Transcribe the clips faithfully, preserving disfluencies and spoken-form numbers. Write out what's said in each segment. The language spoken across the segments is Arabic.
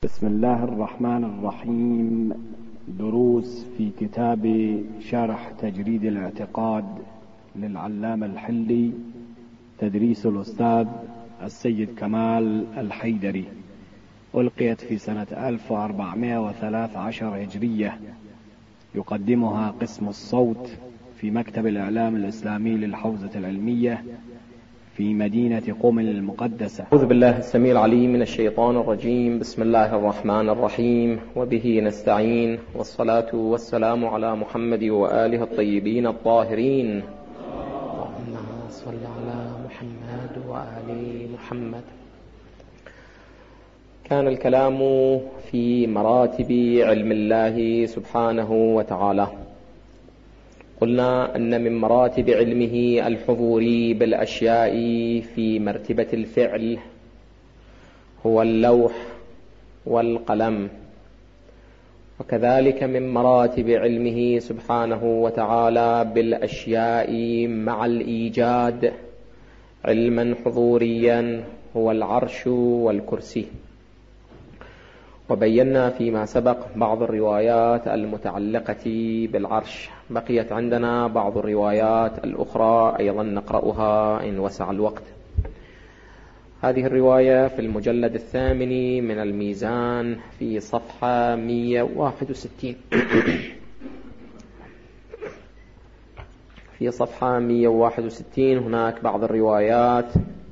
بسم الله الرحمن الرحيم. دروس في كتاب شرح تجريد الاعتقاد للعلامة الحلي، تدريس الأستاذ السيد كمال الحيدري، ألقيت في سنة ألف وأربعمائة وثلاثة عشر هجرية. يقدمها قسم الصوت في مكتب الإعلام الإسلامي للحوزة العلمية في مدينة قم المقدسة. أعوذ بالله السميع العليم من الشيطان الرجيم. بسم الله الرحمن الرحيم، وبه نستعين، والصلاة والسلام على محمد وآله الطيبين الطاهرين. اللهم صل على محمد وآل محمد. كان الكلام في مراتب علم الله سبحانه وتعالى. قلنا أن من مراتب علمه الحضوري بالأشياء في مرتبة الفعل هو اللوح والقلم، وكذلك من مراتب علمه سبحانه وتعالى بالأشياء مع الإيجاد علما حضوريا هو العرش والكرسي. وبينا فيما سبق بعض الروايات المتعلقة بالعرش، بقيت عندنا بعض الروايات الأخرى أيضا نقرأها إن وسع الوقت. هذه الرواية في المجلد الثامن من الميزان في صفحة مئة وواحد وستين في صفحة مئة وواحد وستين هناك بعض الروايات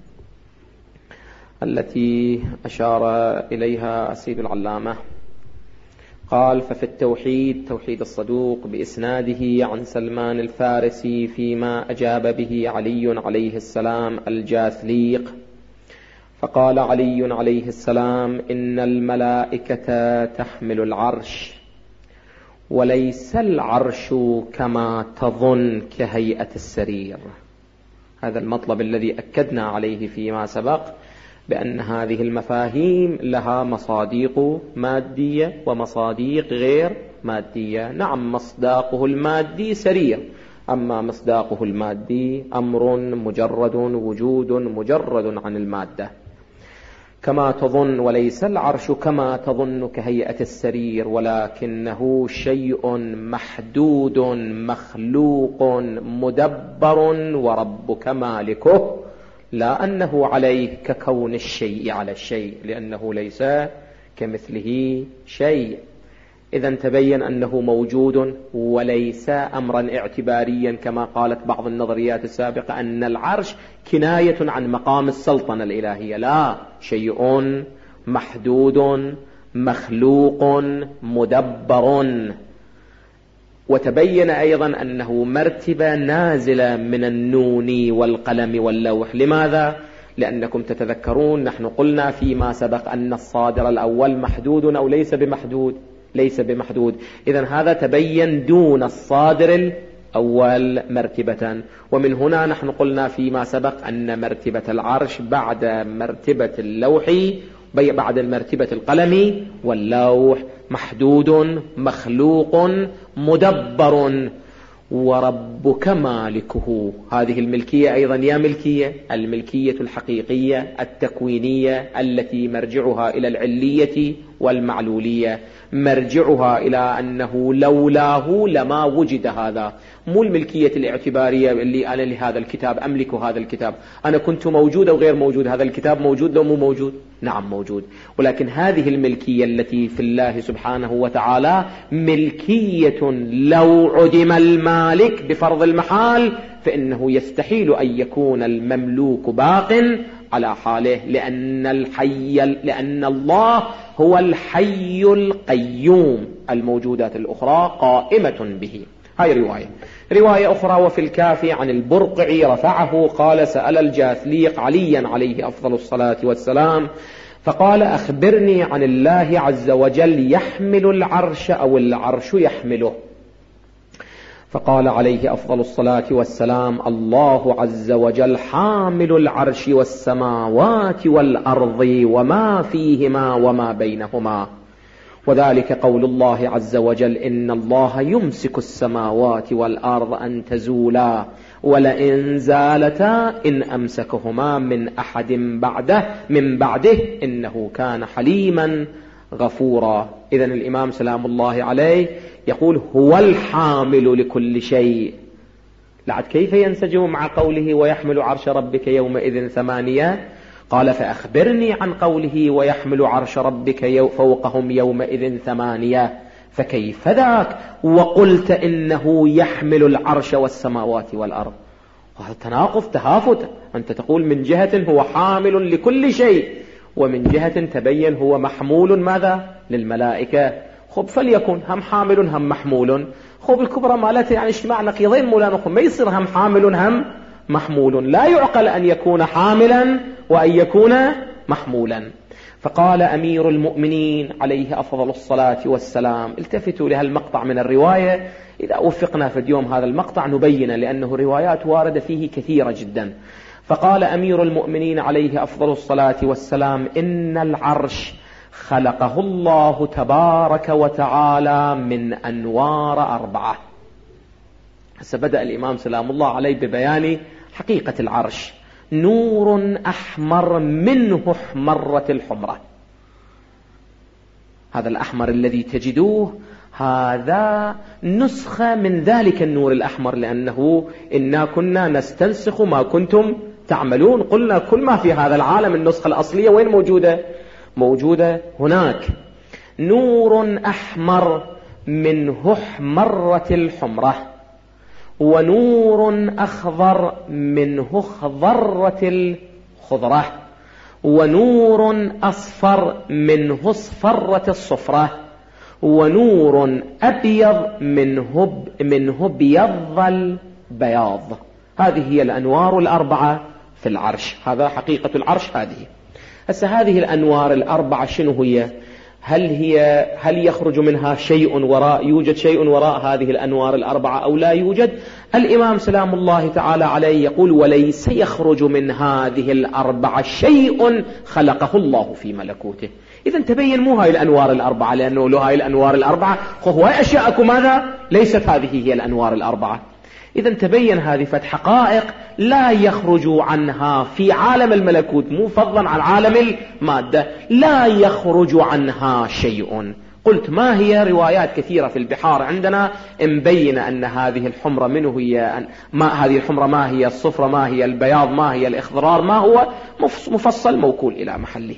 التي أشار إليها السيد العلامة. قال: ففي التوحيد توحيد الصدوق بإسناده عن سلمان الفارسي فيما أجاب به علي عليه السلام الجاثليق، فقال علي عليه السلام: إن الملائكة تحمل العرش، وليس العرش كما تظن كهيئة السرير. هذا المطلب الذي أكدنا عليه فيما سبق، بأن هذه المفاهيم لها مصادق مادية ومصادق غير مادية. نعم، مصداقه المادي سرير، أما مصداقه المادي أمر مجرد، وجود مجرد عن المادة. كما تظن، وليس العرش كما تظن كهيئة السرير، ولكنه شيء محدود مخلوق مدبر، وربك مالكه، لا أنه عليه ككون الشيء على الشيء، لأنه ليس كمثله شيء. إذن تبين أنه موجود وليس أمرا اعتباريا كما قالت بعض النظريات السابقة أن العرش كناية عن مقام السلطنة الإلهية. لا، شيء محدود مخلوق مدبر. وتبين أيضا أنه مرتبة نازلة من النون والقلم واللوح. لماذا؟ لأنكم تتذكرون نحن قلنا فيما سبق أن الصادر الأول محدود أو ليس بمحدود، ليس بمحدود. إذن هذا تبين دون الصادر الأول مرتبة. ومن هنا نحن قلنا فيما سبق أن مرتبة العرش بعد مرتبة اللوح، بعد مرتبة القلم واللوح، محدود مخلوق مدبر، وربك مالكه. هذه الملكية أيضا يا ملكية الملكية الحقيقية التكوينية التي مرجعها إلى العلية والمعلولية، مرجعها إلى أنه لولاه لما وجد هذا. مو الملكية الاعتبارية اللي أنا لهذا الكتاب أملك هذا الكتاب، أنا كنت موجود أو غير موجود، هذا الكتاب موجود لو مو موجود؟ نعم موجود. ولكن هذه الملكية التي في الله سبحانه وتعالى ملكية لو عدم المالك بفرض المحال فإنه يستحيل أن يكون المملوك باق على حاله، لأن الحي لأن الله هو الحي القيوم، الموجودات الأخرى قائمة به. هاي رواية. رواية أخرى: وفي الكافي عن البرقعي رفعه قال: سأل الجاثليق عليا عليه أفضل الصلاة والسلام فقال: أخبرني عن الله عز وجل يحمل العرش أو العرش يحمله؟ فقال عليه أفضل الصلاة والسلام: الله عز وجل حامل العرش والسماوات والأرض وما فيهما وما بينهما، وذلك قول الله عز وجل: إن الله يمسك السماوات والأرض أن تزولا ولئن زالتا إن أمسكهما من أحد بعده من بعده إنه كان حليما غفورا. إذن الإمام سلام الله عليه يقول هو الحامل لكل شيء. لعد كيف ينسجم مع قوله ويحمل عرش ربك يومئذ ثمانية؟ قال فأخبرني عن قوله ويحمل عرش ربك فوقهم يومئذ ثمانية، فكيف ذاك وقلت إنه يحمل العرش والسماوات والأرض؟ هذا تناقض تهافت. أنت تقول من جهة هو حامل لكل شيء، ومن جهة تبين هو محمول ماذا؟ للملائكة. خب فليكن هم حامل هم محمول. خب الكبرى مالته يعني اجتماع نقيضين مولانا، ما يصير هم حامل هم محمول. لا يعقل أن يكون حاملا وأن يكون محمولا. فقال أمير المؤمنين عليه أفضل الصلاة والسلام، التفتوا لهالمقطع من الرواية، إذا وفقنا في اليوم هذا المقطع نبين، لأنه الروايات واردة فيه كثيرة جدا. فقال أمير المؤمنين عليه أفضل الصلاة والسلام إن العرش خلقه الله تبارك وتعالى من أنوار أربعة. هسه بدأ الإمام سلام الله عليه ببيان حقيقة العرش. نور أحمر منه احمرت الحمرة. هذا الأحمر الذي تجدوه هذا نسخة من ذلك النور الأحمر، لأنه إنا كنا نستنسخ ما كنتم تعملون. قلنا كل ما في هذا العالم النسخة الأصلية وين موجودة؟ موجودة هناك. نور أحمر منه احمرت الحمرة، ونور أخضر منه خضرت الخضرة، ونور أصفر منه اصفرت الصفرة، ونور أبيض منه منه بيض البياض. هذه هي الأنوار الأربعة في العرش. هذا حقيقة العرش هذه. هسه هذه الأنوار الأربعة شنو هي؟ هل هي هل يخرج منها شيء وراء يوجد شيء وراء هذه الأنوار الأربعة أو لا يوجد؟ الإمام سلام الله تعالى عليه يقول وليس يخرج من هذه الأربعة شيء خلقه الله في ملكوته. إذا تبين مو هاي الأنوار الأربعة، لأنه لو هاي الأنوار الأربعة هو أشياءكم ماذا؟ ليست هذه هي الأنوار الأربعة. إذا تبين هذه فتح حقائق لا يخرج عنها في عالم الملكوت، مو فضلا عن عالم المادة، لا يخرج عنها شيء. قلت ما هي؟ روايات كثيرة في البحار عندنا مبين أن هذه الحمرة منه هي ما هذه الحمرة ما هي الصفرة ما هي البياض ما هي الإخضرار ما هو مفصل موكول إلى محله.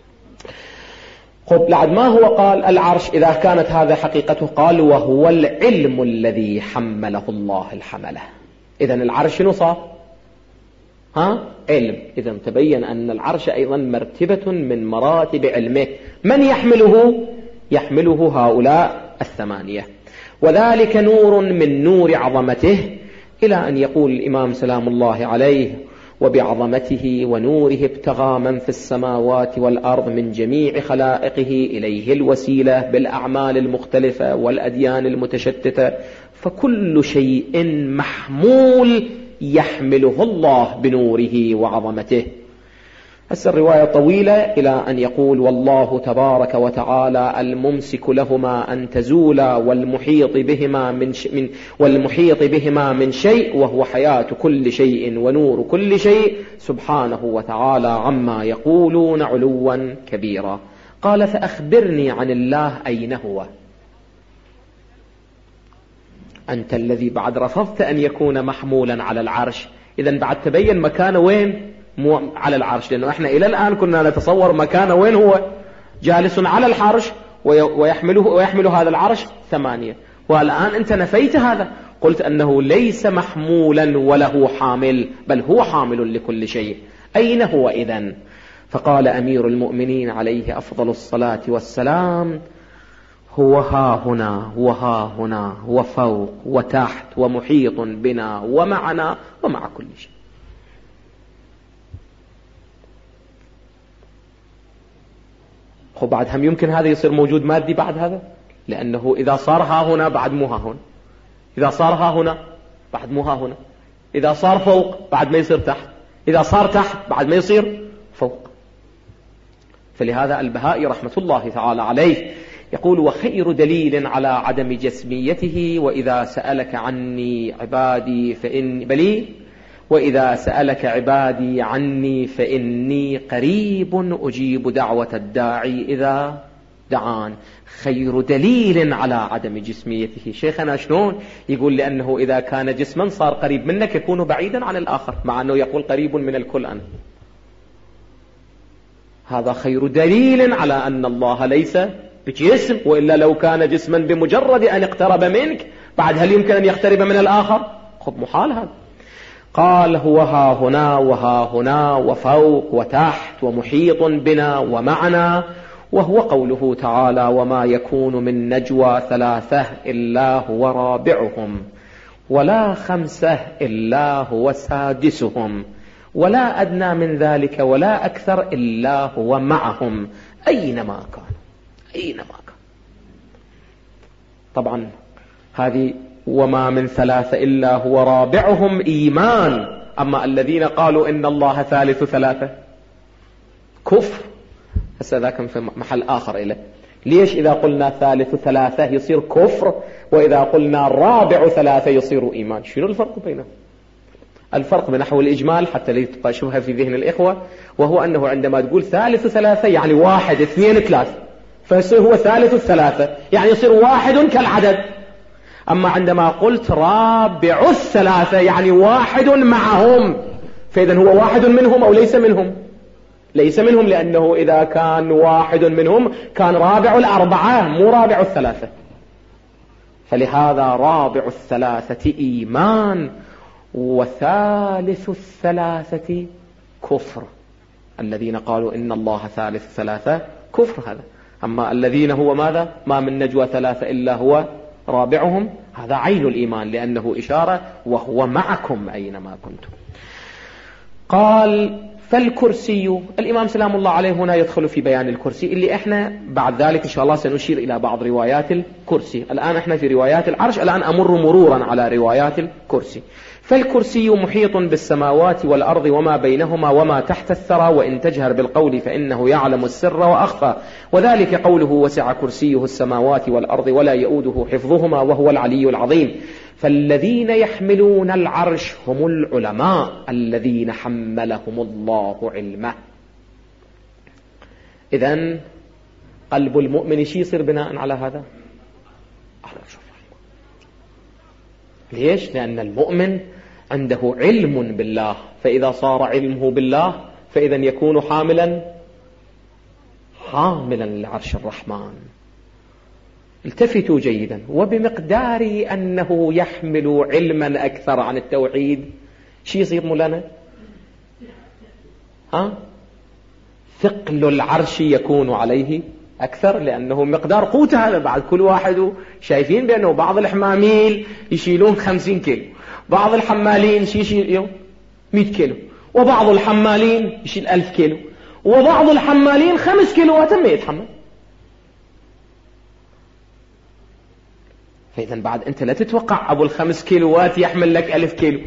خب لعد ما هو قال العرش إذا كانت هذا حقيقته؟ قال وهو العلم الذي حمله الله الحمله. إذن العرش نصاب ها علم. إذن تبين أن العرش أيضا مرتبة من مراتب علمه. من يحمله؟ يحمله هؤلاء الثمانية. وذلك نور من نور عظمته، إلى أن يقول الإمام سلام الله عليه وبعظمته ونوره ابتغى من في السماوات والأرض من جميع خلائقه إليه الوسيلة بالأعمال المختلفة والأديان المتشتتة، فكل شيء محمول يحمله الله بنوره وعظمته. هسه الرواية طويلة إلى أن يقول والله تبارك وتعالى الممسك لهما أن تزولا والمحيط بهما من, ش... من والمحيط بهما من شيء وهو حياة كل شيء ونور كل شيء سبحانه وتعالى عما يقولون علوا كبيرا. قال فأخبرني عن الله أين هو؟ أنت الذي بعد رفضت أن يكون محمولا على العرش، إذن بعد تبين مكانه وين؟ مو على العرش، لأنه احنا إلى الآن كنا نتصور مكانه وين هو؟ جالس على العرش ويحمله ويحمل هذا العرش ثمانية، والآن أنت نفيت هذا، قلت أنه ليس محمولا وله حامل، بل هو حامل لكل شيء. أين هو إذن؟ فقال أمير المؤمنين عليه أفضل الصلاة والسلام هو ها هنا وها هنا وفوق وتحت ومحيط بنا ومعنا ومع كل شيء. خب بعد هم يمكن هذا يصير موجود مادي بعد هذا؟ لأنه إذا صار ها هنا بعد مو ها هنا، إذا صار ها هنا بعد مو ها هنا، إذا صار فوق بعد ما يصير تحت، إذا صار تحت بعد ما يصير فوق. فلهذا البهائي رحمة الله تعالى عليه يقول وخير دليل على عدم جسميته وإذا سألك عني عبادي فإن بلي وإذا سألك عبادي عني فإني قريب أجيب دعوة الداعي إذا دعان خير دليل على عدم جسميته. شيخنا شلون يقول لأنه إذا كان جسما صار قريب منك يكون بعيدا عن الآخر، مع أنه يقول قريب من الكل أنا. هذا خير دليل على أن الله ليس بجسم، وإلا لو كان جسما بمجرد أن اقترب منك بعد هل يمكن أن يقترب من الآخر؟ خب محال هذا. قال هو ها هنا وها هنا وفوق وتحت ومحيط بنا ومعنا، وهو قوله تعالى وما يكون من نجوى ثلاثة إلا هو رابعهم ولا خمسة إلا هو سادسهم ولا أدنى من ذلك ولا أكثر إلا هو معهم أينما كان. أينما كان. طبعا هذه وما من ثلاثة إلا هو رابعهم إيمان. أما الذين قالوا إن الله ثالث ثلاثة كفر. هسه ذاك في محل آخر إله. ليش إذا قلنا ثالث ثلاثة يصير كفر وإذا قلنا رابع ثلاثة يصير إيمان؟ شنو الفرق بينهم؟ الفرق بنحو الإجمال حتى لا تبقى شبهة في ذهن الإخوة، وهو أنه عندما تقول ثالث ثلاثة يعني واحد اثنين ثلاثة، فيصير هو ثالث الثلاثة يعني يصير واحد كالعدد. أما عندما قلت رابع الثلاثة يعني واحد معهم، فإذا هو واحد منهم أو ليس منهم؟ ليس منهم، لأنه إذا كان واحد منهم كان رابع الأربعة مو رابع الثلاثة. فلهذا رابع الثلاثة إيمان وثالث الثلاثة كفر. الذين قالوا إن الله ثالث ثلاثة كفر هذا. أما الذين هو ماذا؟ ما من نجوى ثلاثة إلا هو رابعهم، هذا عين الإيمان لأنه إشارة وهو معكم أينما كنتم. قال فالكرسي. الإمام سلام الله عليه هنا يدخل في بيان الكرسي اللي احنا بعد ذلك إن شاء الله سنشير إلى بعض روايات الكرسي. الآن احنا في روايات العرش، الآن أمر مرورا على روايات الكرسي. فالكرسي محيط بالسماوات والأرض وما بينهما وما تحت الثرى، وإن تجهر بالقول فإنه يعلم السر وأخفى، وذلك قوله وسع كرسيه السماوات والأرض ولا يؤوده حفظهما وهو العلي العظيم. فالذين يحملون العرش هم العلماء الذين حملهم الله علمه. إذن قلب المؤمن شي يصير بناء على هذا؟ ليش؟ لأن المؤمن عنده علم بالله، فإذا صار علمه بالله فإذا يكون حاملا حاملا لعرش الرحمن. التفتوا جيدا. وبمقدار أنه يحمل علما أكثر عن التوحيد شي يصير مولانا؟ ها؟ ثقل العرش يكون عليه أكثر، لأنه مقدار قوته هذا. بعد كل واحد شايفين بأنه بعض الحماميل يشيلون خمسين كيلو، بعض الحمالين يشيلون مئة كيلو، وبعض الحمالين يشيل ألف كيلو، وبعض الحمالين خمس كيلوات ما يتحمل. فإذا بعد أنت لا تتوقع أبو الخمس كيلوات يحمل لك ألف كيلو،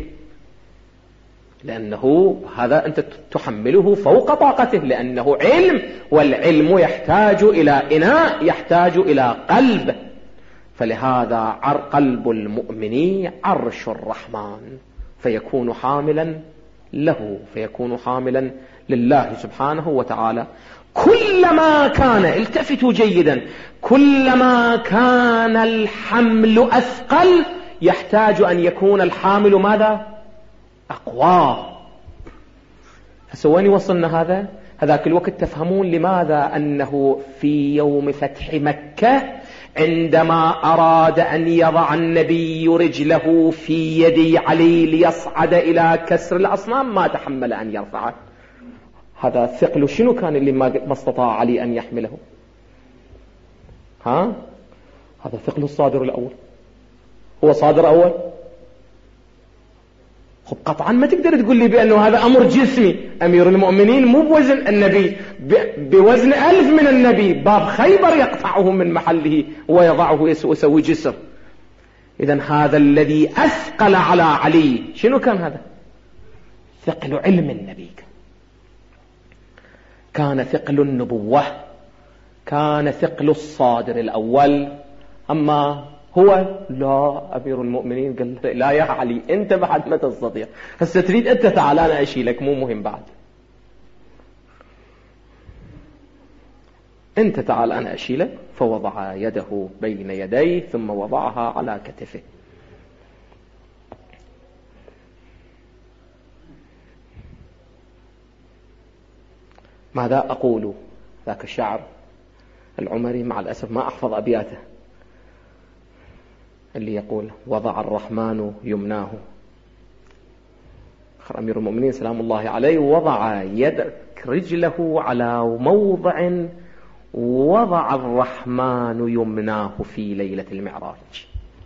لأنه هذا أنت تحمله فوق طاقته، لأنه علم، والعلم يحتاج إلى إناء، يحتاج إلى قلب. فلهذا قلب المؤمن عرش الرحمن، فيكون حاملا له، فيكون حاملا لله سبحانه وتعالى. كلما كان، التفتوا جيدا، كلما كان الحمل أثقل يحتاج أن يكون الحامل ماذا؟ أقوى. فسواني وصلنا هذا هذاك الوقت تفهمون لماذا أنه في يوم فتح مكة عندما أراد أن يضع النبي رجله في يد علي ليصعد إلى كسر الأصنام ما تحمل أن يرفعه. هذا ثقل شنو كان اللي ما استطاع علي أن يحمله؟ ها؟ هذا ثقل الصادر الأول. هو صادر أول؟ خب قطعا ما تقدر تقول لي بأنه هذا أمر جسمي. أمير المؤمنين مو بوزن النبي، بوزن ألف من النبي. باب خيبر يقطعه من محله ويضعه ويسوي جسر. إذن هذا الذي أثقل على علي شنو كان؟ هذا ثقل علم النبي، كان ثقل النبوة، كان ثقل الصادر الأول. أما هو لا، أمير المؤمنين قال لا يا علي أنت بعد ما تستطيع، هسه تريد أنت تعال أنا أشيلك، مو مهم بعد. أنت تعال أنا أشيلك. فوضع يده بين يديه ثم وضعها على كتفه. ماذا أقول؟ ذاك الشعر العمري مع الأسف ما أحفظ أبياته، اللي يقول: وضع الرحمن يمناه. آخر أمير المؤمنين سلام الله عليه وضع يد رجله على موضع وضع الرحمن يمناه في ليلة المعراج.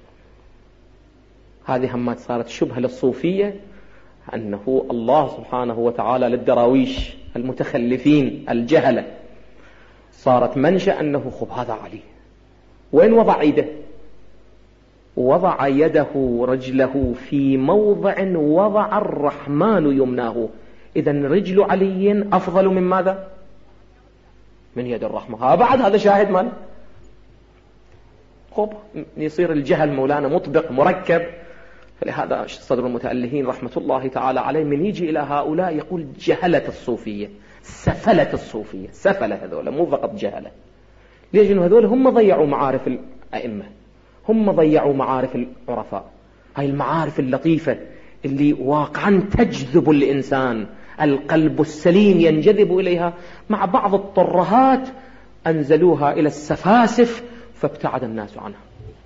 هذه همات صارت شبهة للصوفية أنه الله سبحانه وتعالى للدراويش المتخلفين الجهلة صارت منشأ أنه خب هذا علي. وين وضع يده؟ وضع يده رجله في موضع وضع الرحمن يمناه. إذن رجل علي أفضل من ماذا؟ من يد الرحمة. ها بعد هذا شاهد من؟ خب يصير الجهل مولانا مطبق مركب. فلهذا صدر المتألهين رحمة الله تعالى عليه من يجي إلى هؤلاء يقول جهلة الصوفية، سفلة الصوفية، سفلة هذول مو فقط جهلة. ليش؟ إنه هذول هم ضيعوا معارف الأئمة، هم ضيعوا معارف العرفاء. هاي المعارف اللطيفة اللي واقعا تجذب الإنسان، القلب السليم ينجذب إليها، مع بعض الطرهات أنزلوها إلى السفاسف فابتعد الناس عنها.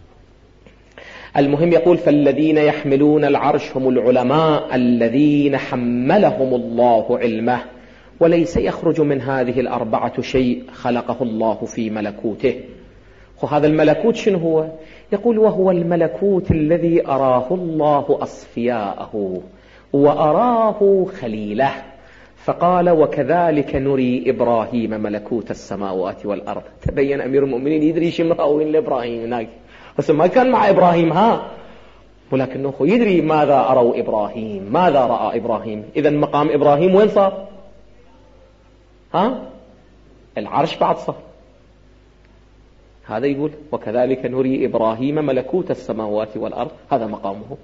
المهم يقول: فالذين يحملون العرش هم العلماء الذين حملهم الله علمه، وليس يخرج من هذه الأربعة شيء خلقه الله في ملكوته. وهذا الملكوت شنو هو؟ يقول: وهو الملكوت الذي أراه الله أصفياءه وأراه خليله، فقال: وكذلك نري إبراهيم ملكوت السماوات والأرض. تبين أمير المؤمنين يدري شمراوين لإبراهيم هناك، بس ما كان مع إبراهيم ها، ولكنه يدري ماذا أروا إبراهيم، ماذا رأى إبراهيم. إذن مقام إبراهيم وين صار؟ ها؟ العرش بعد صار. هذا يقول: وكذلك نري إبراهيم ملكوت السماوات والأرض، هذا مقامه،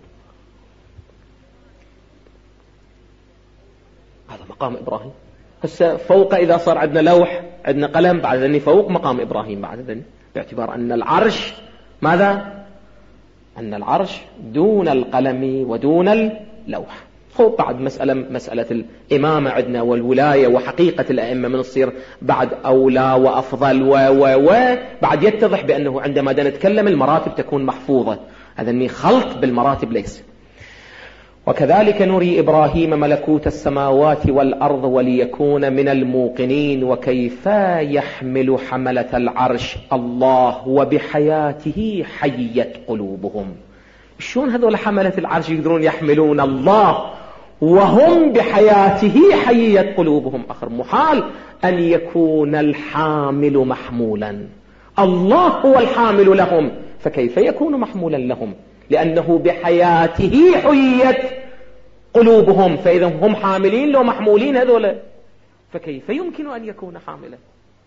هذا مقام إبراهيم. هسه فوق إذا صار عندنا لوح عندنا قلم بعد ذني فوق مقام إبراهيم بعد ذني، باعتبار أن العرش ماذا؟ أن العرش دون القلم ودون اللوح. خب بعد مسألة مسألة الإمامة عندنا والولاية وحقيقة الأئمة من الصير بعد أولى وأفضل و و و بعد يتضح بأنه عندما نتكلم المراتب تكون محفوظة. هذا خلط بالمراتب ليس. وكذلك نري إبراهيم ملكوت السماوات والأرض وليكون من الموقنين. وكيف يحمل حملة العرش الله وبحياته حيت قلوبهم؟ شلون هذول حملة العرش يقدرون يحملون الله وهم بحياته حيت قلوبهم؟ آخر محال أن يكون الحامل محمولا، الله هو الحامل لهم، فكيف يكون محمولا لهم؟ لأنه بحياته حيت قلوبهم، فإذا هم حاملين لو محمولين هذول، فكيف يمكن أن يكون حاملا؟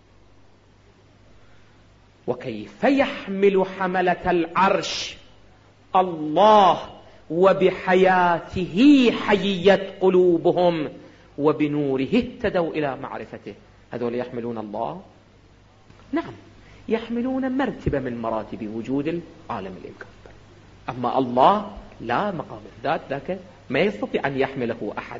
وكيف يحمل حملة العرش الله وبحياته حيت قلوبهم وبنوره اهتدوا إلى معرفته؟ هذول يحملون الله؟ نعم، يحملون مرتبة من مراتب وجود العالم الإمكان. أما الله لا، مقام الذات ذاك ما يستطيع أن يحمله أحد.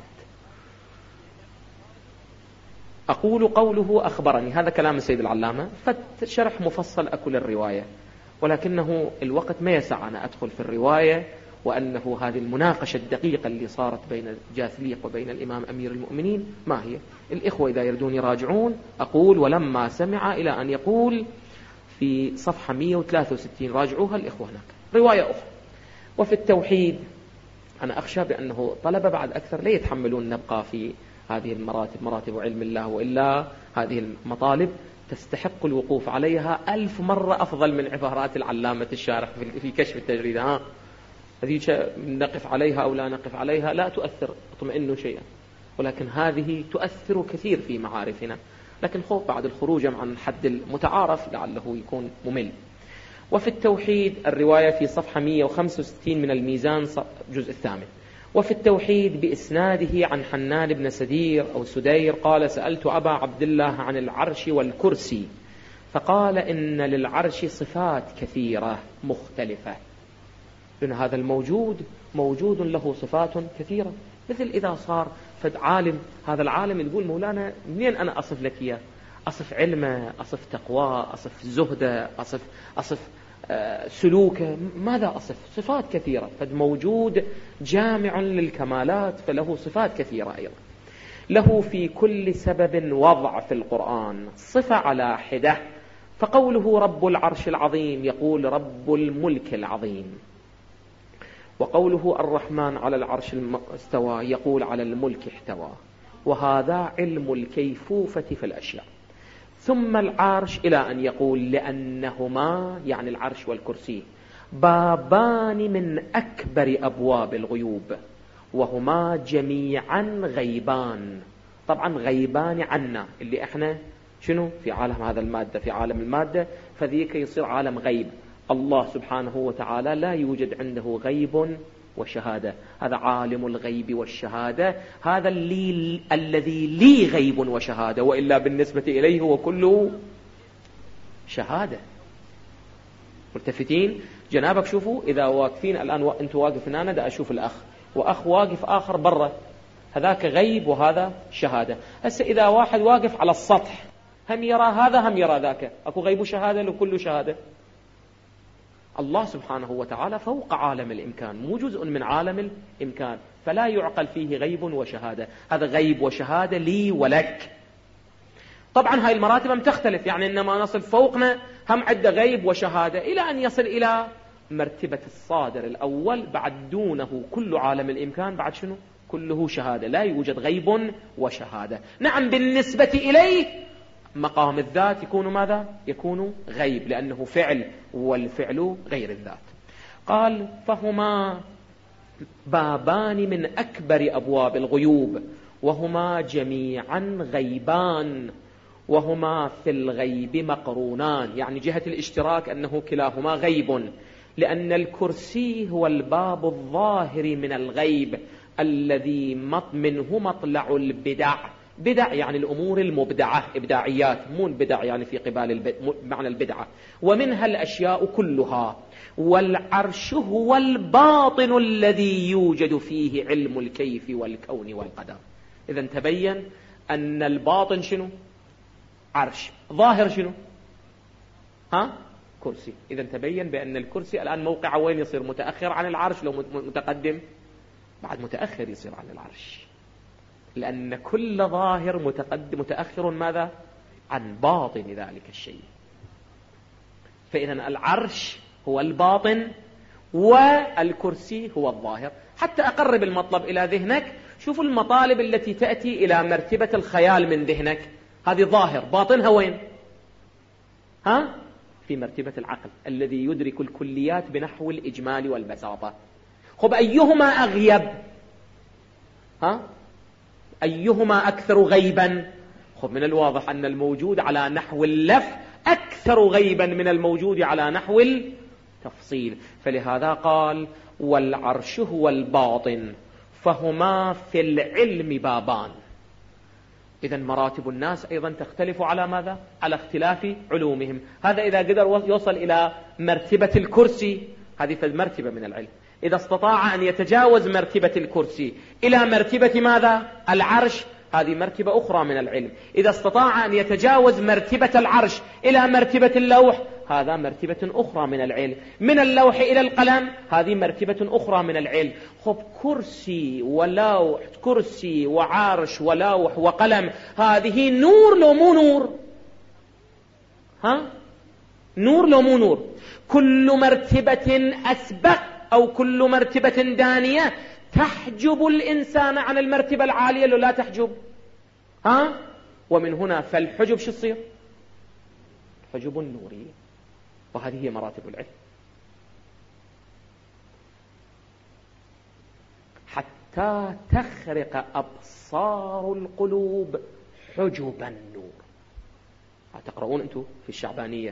أقول قوله أخبرني، هذا كلام السيد العلامة، فشرح مفصل أكل الرواية، ولكنه الوقت ما يسع أنا أدخل في الرواية، وأنه هذه المناقشة الدقيقة اللي صارت بين جاثليق وبين الإمام أمير المؤمنين ما هي. الإخوة إذا يردون يراجعون. أقول: ولما سمع إلى أن يقول في صفحة مئة وثلاثة وستين، راجعوها الإخوة هناك رواية أخرى. وفي التوحيد أنا أخشى بأنه طلبة بعد أكثر لا يتحملون نبقى في هذه المراتب، مراتب علم الله، وإلا هذه المطالب تستحق الوقوف عليها ألف مرة أفضل من عبارات العلامة الشارح في كشف التجريد. ها هذه نقف عليها أو لا نقف عليها لا تؤثر اطمئنوا شيئا، ولكن هذه تؤثر كثير في معارفنا. لكن خوف بعد الخروج عن الحد المتعارف لعله يكون ممل. وفي التوحيد الرواية في صفحة مئة وخمسة وستين من الميزان جزء الثامن. وفي التوحيد بإسناده عن حنان بن سدير أو سدير قال: سألت أبا عبد الله عن العرش والكرسي فقال إن للعرش صفات كثيرة مختلفة، لأن هذا الموجود موجود له صفات كثيرة. مثل إذا صار فد عالم، هذا العالم يقول مولانا منين أنا أصف لك إياه؟ أصف علمه، أصف تقواه، أصف زهده، أصف, أصف آه سلوكه، ماذا أصف؟ صفات كثيرة. فد موجود جامع للكمالات، فله صفات كثيرة أيضا. له في كل سبب وضع في القرآن صفة على حدة، فقوله رب العرش العظيم يقول رب الملك العظيم، وقوله الرحمن على العرش استوى يقول على الملك احتوى، وهذا علم الكيفوفة في الأشياء. ثم العرش إلى أن يقول لأنهما يعني العرش والكرسي بابان من أكبر أبواب الغيوب، وهما جميعا غيبان. طبعا غيبان عنا، اللي احنا شنو في عالم هذا المادة، في عالم المادة، فذيك يصير عالم غيب. الله سبحانه وتعالى لا يوجد عنده غيب وشهادة، هذا عالم الغيب والشهادة، هذا اللي الذي لي غيب وشهادة، وإلا بالنسبة إليه هو كله شهادة. ملتفتين جنابك؟ شوفوا إذا واقفين الآن و... أنت واقف هنا، دا أشوف الأخ، وأخ واقف آخر برا، هذاك غيب وهذا شهادة. هسه إذا واحد واقف على السطح هم يرى هذا هم يرى ذاك، أكو غيب وشهادة لكل شهادة. الله سبحانه وتعالى فوق عالم الإمكان، مو جزء من عالم الإمكان، فلا يعقل فيه غيب وشهادة. هذا غيب وشهادة لي ولك. طبعا هاي المراتب هم تختلف، يعني إنما نصل فوقنا هم عدة غيب وشهادة إلى أن يصل إلى مرتبة الصادر الأول، بعد دونه كل عالم الإمكان، بعد شنو؟ كله شهادة، لا يوجد غيب وشهادة. نعم بالنسبة إليه مقام الذات يكون ماذا؟ يكون غيب، لأنه فعل والفعل غير الذات. قال فهما بابان من أكبر أبواب الغيوب، وهما جميعا غيبان، وهما في الغيب مقرونان، يعني جهة الاشتراك أنه كلاهما غيب، لأن الكرسي هو الباب الظاهر من الغيب الذي منه مطلع البدع. بدع يعني الأمور المبدعة، إبداعيات، مو البدع يعني في قبال معنى البدعة، ومنها الأشياء كلها. والعرش هو الباطن الذي يوجد فيه علم الكيف والكون والقدر. إذن تبين أن الباطن شنو؟ عرش. ظاهر شنو؟ ها؟ كرسي. إذن تبين بأن الكرسي الآن موقع وين يصير؟ متأخر عن العرش لو متقدم؟ بعد متأخر يصير عن العرش، لأن كل ظاهر متقدم متأخر ماذا؟ عن باطن ذلك الشيء. فإذا العرش هو الباطن والكرسي هو الظاهر. حتى أقرب المطلب إلى ذهنك، شوفوا المطالب التي تأتي إلى مرتبة الخيال من ذهنك، هذه ظاهر، باطنها وين؟ ها؟ في مرتبة العقل الذي يدرك الكليات بنحو الإجمال والبساطة. خب أيهما أغيب؟ ها؟ أيهما أكثر غيبا؟ خب من الواضح أن الموجود على نحو اللف أكثر غيبا من الموجود على نحو التفصيل. فلهذا قال والعرش هو الباطن، فهما في العلم بابان. إذن مراتب الناس أيضا تختلف على ماذا؟ على اختلاف علومهم. هذا إذا قدر يوصل إلى مرتبة الكرسي، هذه فالمرتبة من العلم. إذا استطاع أن يتجاوز مرتبة الكرسي إلى مرتبة ماذا؟ العرش، هذه مرتبة أخرى من العلم. إذا استطاع أن يتجاوز مرتبة العرش إلى مرتبة اللوح، هذا مرتبة أخرى من العلم. من اللوح إلى القلم، هذه مرتبة أخرى من العلم. خب كرسي ولوح، كرسي وعرش ولوح وقلم، هذه نور لو مو نور؟ ها؟ نور لو مو نور؟ كل مرتبة أسبق أو كل مرتبة دانية تحجب الإنسان عن المرتبة العالية لو لا تحجب. ها؟ ومن هنا فالحجب شو تصير؟ حجب النورية. وهذه هي مراتب العلم. حتى تخرق أبصار القلوب حجب النور. تقرؤون أنتم في الشعبانية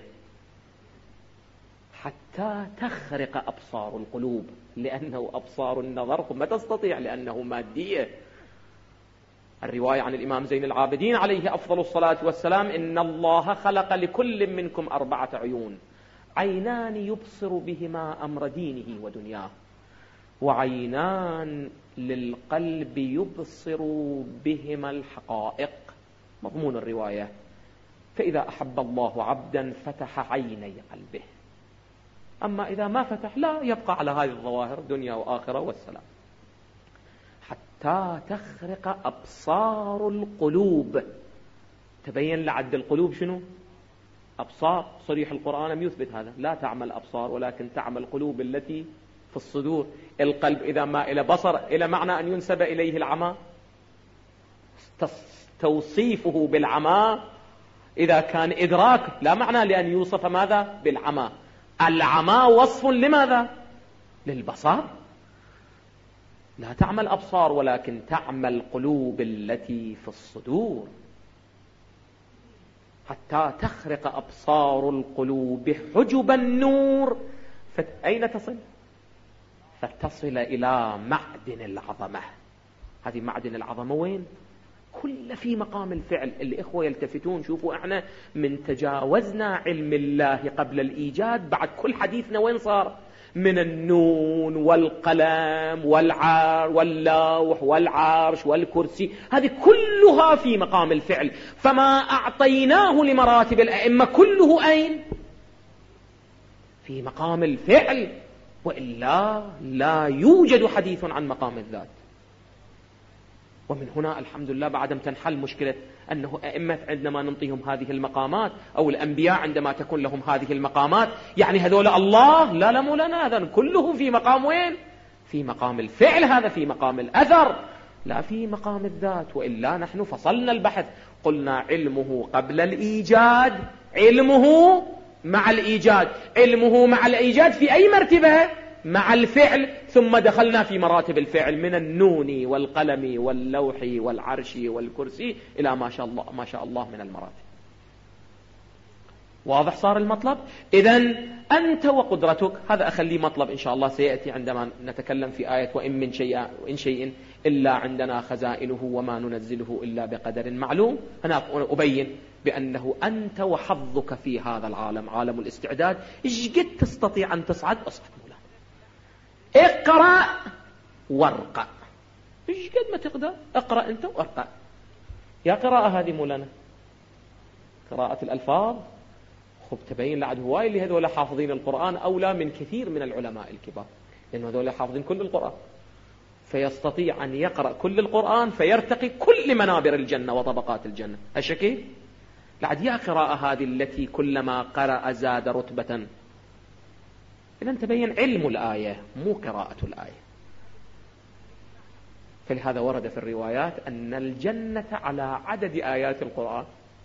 حتى تخرق أبصار القلوب، لأنه أبصار النظر ما تستطيع لأنه مادية. الرواية عن الإمام زين العابدين عليه أفضل الصلاة والسلام: إن الله خلق لكل منكم أربعة عيون، عينان يبصر بهما أمر دينه ودنياه، وعينان للقلب يبصر بهما الحقائق. مضمون الرواية: فإذا أحب الله عبدا فتح عيني قلبه، أما إذا ما فتح لا يبقى على هذه الظواهر دنيا وآخرة والسلام. حتى تخرق أبصار القلوب. تبين لعد القلوب شنو؟ أبصار. صريح القرآن يثبت هذا: لا تعمل أبصار ولكن تعمل القلوب التي في الصدور. القلب إذا ما إلى بصر إلى معنى أن ينسب إليه العمى. توصيفه بالعمى إذا كان إدراك لا معنى لأن يوصف ماذا؟ بالعمى. العمى وصف لماذا؟ للبصر. لا تعمل أبصار ولكن تعمل قلوب التي في الصدور. حتى تخرق أبصار القلوب حجب النور. فأين تصل؟ فتصل إلى معدن العظمة. هذه معدن العظمة وين؟ كل في مقام الفعل. الإخوة يلتفتون، شوفوا احنا من تجاوزنا علم الله قبل الإيجاد، بعد كل حديثنا وين صار؟ من النون والقلم والعار واللوح والعرش والكرسي، هذه كلها في مقام الفعل. فما أعطيناه لمراتب الأئمة كله أين؟ في مقام الفعل، وإلا لا يوجد حديث عن مقام الذات. ومن هنا الحمد لله بعدم تنحل مشكلة أنه أئمة عندما ننطيهم هذه المقامات، أو الأنبياء عندما تكون لهم هذه المقامات، يعني هذول الله؟ لا لا مو لنا، هذا كله في مقام وين؟ في مقام الفعل، هذا في مقام الأثر، لا في مقام الذات. وإلا نحن فصلنا البحث، قلنا علمه قبل الإيجاد، علمه مع الإيجاد. علمه مع الإيجاد في أي مرتبة؟ مع الفعل. ثم دخلنا في مراتب الفعل من النون والقلم واللوح والعرش والكرسي إلى ما شاء الله ما شاء الله من المراتب. واضح صار المطلب؟ إذن أنت وقدرتك، هذا أخليه مطلب إن شاء الله سيأتي عندما نتكلم في آية وإن من شيء وإن شيء إلا عندنا خزائنه وما ننزله إلا بقدر معلوم. أنا أبين بأنه أنت وحظك في هذا العالم، عالم الاستعداد. إيش قد تستطيع أن تصعد؟ أصعد مولانا. اقرأ وارقى. إيش قد ما تقدر اقرأ أنت وارقى. يا قراءة هذه مولانا، قراءة الألفاظ. خب تبين لعد هواي اللي هذول حافظين القرآن أولى من كثير من العلماء الكبار، لأنه هذول حافظين كل القرآن، فيستطيع أن يقرأ كل القرآن فيرتقي كل منابر الجنة وطبقات الجنة. أشكي لعد يا قراءة هذه التي كلما قرأ زاد رتبة. إذن تبين علم الآية مو قراءة الآية. فلهذا ورد في الروايات أن الجنة على عدد آيات القرآن.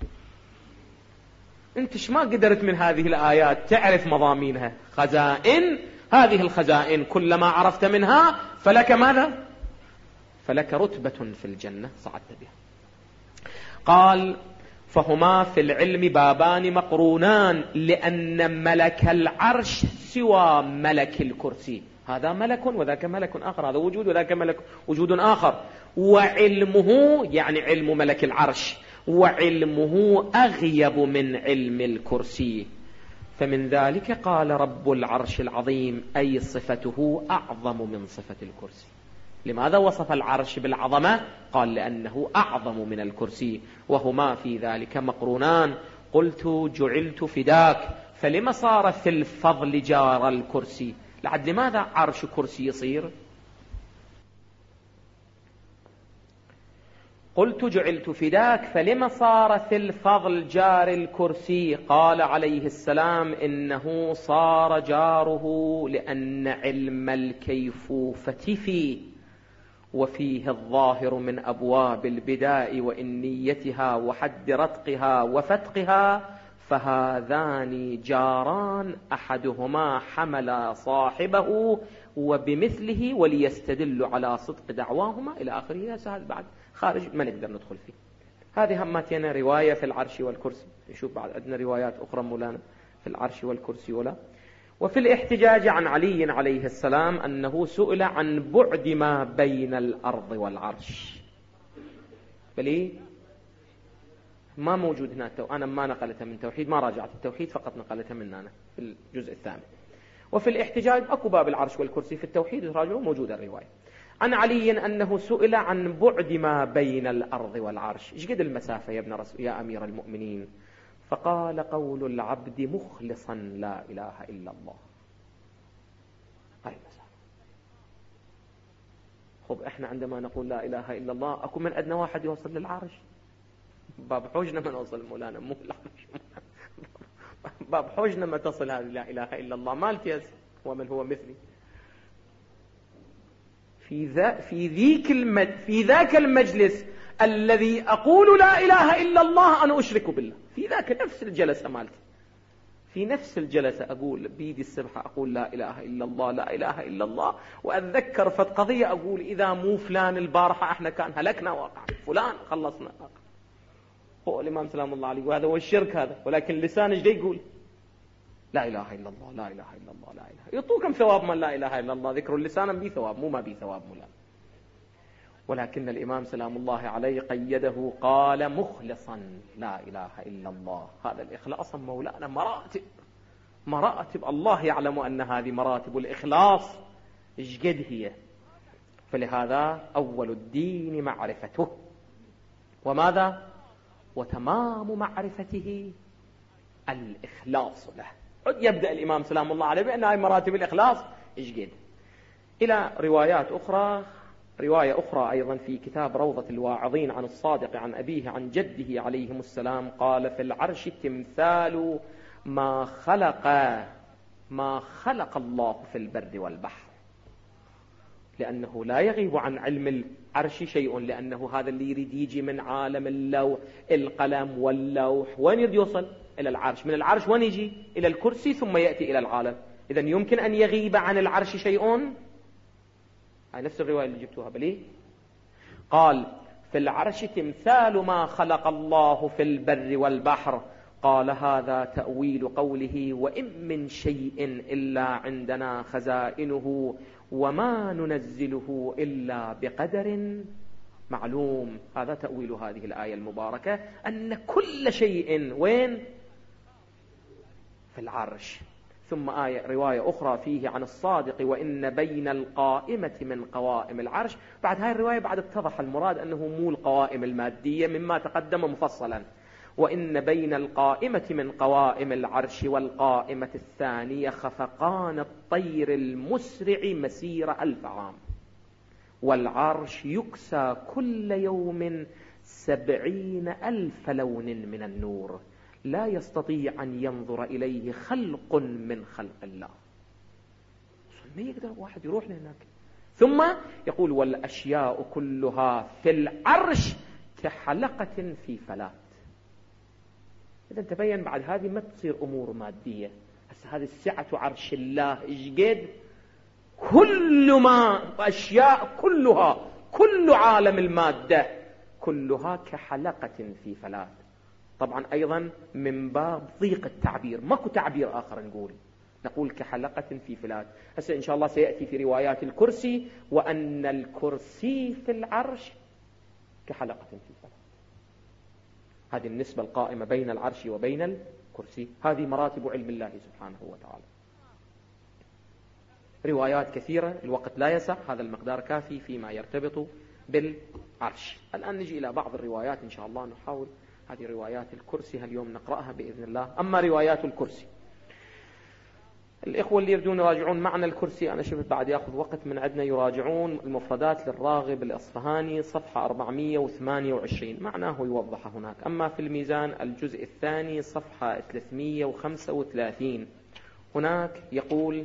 انتش ما قدرت من هذه الآيات تعرف مضامينها، خزائن. هذه الخزائن كلما عرفت منها فلك ماذا؟ فلك رتبة في الجنة صعدت بها. قال: فهما في العلم بابان مقرونان، لأن ملك العرش سوى ملك الكرسي. هذا ملك وذاك ملك آخر، هذا وجود وذاك ملك وجود آخر. وعلمه يعني علم ملك العرش، وعلمه أغيب من علم الكرسي. فمن ذلك قال رب العرش العظيم، أي صفته أعظم من صفة الكرسي. لماذا وصف العرش بالعظمة؟ قال لأنه أعظم من الكرسي، وهما في ذلك مقرونان. قلت جعلت فداك، فلما صار في الفضل جار الكرسي؟ لعد لماذا عرش كرسي يصير؟ قلت جعلت فداك، فلما صار في الفضل جار الكرسي؟ قال عليه السلام: إنه صار جاره لأن علم الكيفوفة فيه، وفيه الظاهر من أبواب البداء وإنيتها وحد رتقها وفتقها، فهذان جاران أحدهما حمل صاحبه وبمثله وليستدل على صدق دعواهما إلى آخره. سهل بعد خارج ما نقدر ندخل فيه. هذه همتنا رواية في العرش والكرسي. نشوف بعد عندنا روايات أخرى مولانا في العرش والكرسي ولا. وفي الاحتجاج عن علي عليه السلام أنه سئل عن بعد ما بين الأرض والعرش. بل ما موجود هنا التو... أنا ما نقلتها من توحيد، ما راجعت التوحيد، فقط نقلتها من أنا في الجزء الثامن. وفي الاحتجاج أكو باب العرش والكرسي في التوحيد، راجعوا موجودة الرواية عن علي أنه سئل عن بعد ما بين الأرض والعرش، إيش قد المسافة يا ابن رسول يا أمير المؤمنين؟ فقال قول العبد مخلصا لا إله إلا الله. هاي المسافة. خب إحنا عندما نقول لا إله إلا الله أكو من أدنى واحد يوصل للعرش؟ باب حوجنا ما نوصل مولانا، مو العرش. باب حوجنا ما تصل هذه لا إله إلا الله، ما التياس ومن هو مثلي. في ذا في ذيك المد في ذاك المجلس الذي أقول لا إله إلا الله أنا أشرك بالله، في ذاك نفس الجلسة مالتي، في نفس الجلسة أقول بيدي السبحة أقول لا إله إلا الله لا إله إلا الله، وأتذكر فت قضية أقول إذا مو فلان البارحة إحنا كان هلكنا واقع، فلان خلصنا واقع. هو الإمام سلام الله عليه، وهذا هو الشرك هذا، ولكن لسانه ايش يقول؟ لا إله إلا الله لا إله إلا الله لا إله. يعطوكم ثواب من لا إله إلا الله، ذكر اللسان بي ثواب، مو ما بي ثواب مولا. ولكن الإمام سلام الله عليه قيده قال مخلصا لا إله إلا الله. هذا الإخلاص مولانا مراتب مراتب، الله يعلم أن هذه مراتب الإخلاص إيش قد هي. فلهذا أول الدين معرفته، وماذا؟ وتمام معرفته الإخلاص له. يبدأ الإمام سلام الله عليه بأن هاي مراتب الإخلاص إيش قد. إلى روايات أخرى، رواية أخرى أيضا في كتاب روضة الواعظين عن الصادق عن أبيه عن جده عليهم السلام قال في العرش تمثال ما خلق ما خلق الله في البر والبحر، لأنه لا يغيب عن علم العرش شيء، لأنه هذا اللي يريد يجي من عالم اللوح القلم واللوح، وين يريد يوصل؟ إلى العرش. من العرش وين يجي؟ إلى الكرسي ثم يأتي إلى العالم. إذن يمكن أن يغيب عن العرش شيء؟ هاي نفس الرواية اللي جبتوها بليه. قال في العرش تمثال ما خلق الله في البر والبحر. قال هذا تأويل قوله وإن من شيء إلا عندنا خزائنه وما ننزله إلا بقدر معلوم. هذا تأويل هذه الآية المباركة، أن كل شيء وين؟ في العرش. ثم آية رواية أخرى فيه عن الصادق وإن بين القائمة من قوائم العرش. بعد هاي الرواية بعد اتضح المراد أنه مو القوائم المادية مما تقدم مفصلا. وإن بين القائمة من قوائم العرش والقائمة الثانية خفقان الطير المسرع مسير ألف عام، والعرش يكسى كل يوم سبعين ألف لون من النور لا يستطيع أن ينظر إليه خلق من خلق الله. ما يقدر واحد يروح لهناك. ثم يقول والأشياء كلها في العرش كحلقة في فلات. إذا تبين بعد هذه ما تصير أمور مادية. هسه هذه السعة عرش الله إيش قد؟ كل ما أشياء كلها، كل عالم المادة كلها كحلقة في فلات. طبعا أيضا من باب ضيق التعبير، ماكو تعبير آخر نقول نقول كحلقة في فلات. هسه إن شاء الله سيأتي في روايات الكرسي وأن الكرسي في العرش كحلقة في فلات. هذه النسبة القائمة بين العرش وبين الكرسي، هذه مراتب علم الله سبحانه وتعالى. روايات كثيرة، الوقت لا يسع، هذا المقدار كافي فيما يرتبط بالعرش. الآن نجي إلى بعض الروايات إن شاء الله، نحاول هذه روايات الكرسي اليوم نقرأها بإذن الله. أما روايات الكرسي، الإخوة اللي يريدون يراجعون معنى الكرسي، أنا شفت بعد يأخذ وقت من عندنا، يراجعون المفردات للراغب الأصفهاني صفحة أربعمئة وثمانية وعشرين، معناه يوضح هناك. أما في الميزان الجزء الثاني صفحة ثلاثمئة وخمسة وثلاثين هناك يقول